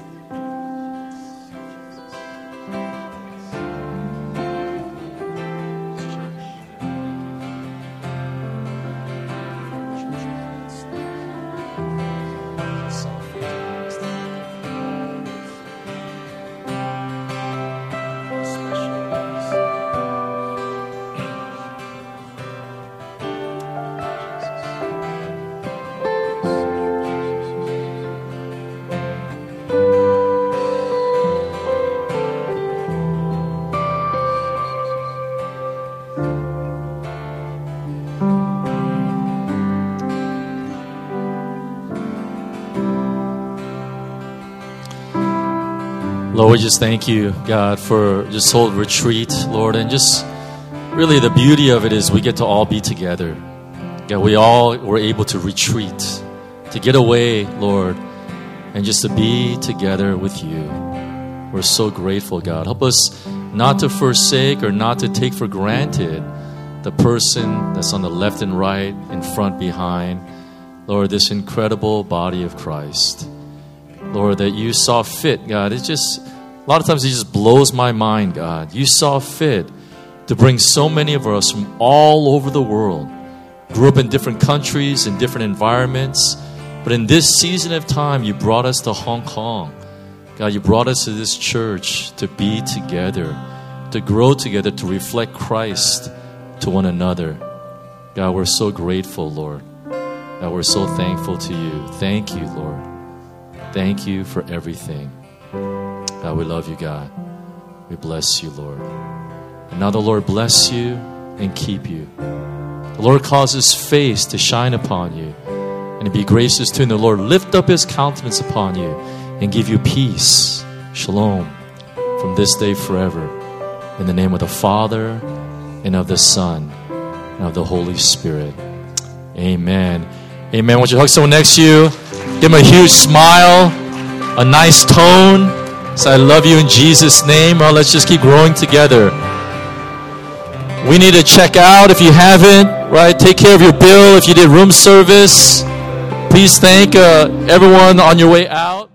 Lord, we just thank you, God, for this whole retreat, Lord, and just really the beauty of it is we get to all be together. God, we all were able to retreat, to get away, Lord, and just to be together with you. We're so grateful, God. Help us not to forsake or not to take for granted the person that's on the left and right, in front, behind. Lord, this incredible body of Christ. Lord, that you saw fit, God. It's just, a lot of times it just blows my mind, God. You saw fit to bring so many of us from all over the world. Grew up in different countries, in different environments. But in this season of time, you brought us to Hong Kong. God, you brought us to this church to be together, to grow together, to reflect Christ to one another. God, we're so grateful, Lord. God, we're so thankful to you. Thank you, Lord. Thank you for everything. God, we love you, God. We bless you, Lord. And now the Lord bless you and keep you. The Lord cause his face to shine upon you and to be gracious to you. And the Lord lift up his countenance upon you and give you peace. Shalom. from this day forever. In the name of the Father, and of the Son, and of the Holy Spirit. Amen. Amen. Won't you hug someone next to you? Give them a huge smile, a nice tone. Say, I love you in Jesus' name. Well, let's just keep growing together. We need to check out if you haven't, right? Take care of your bill if you did room service. Please thank everyone on your way out.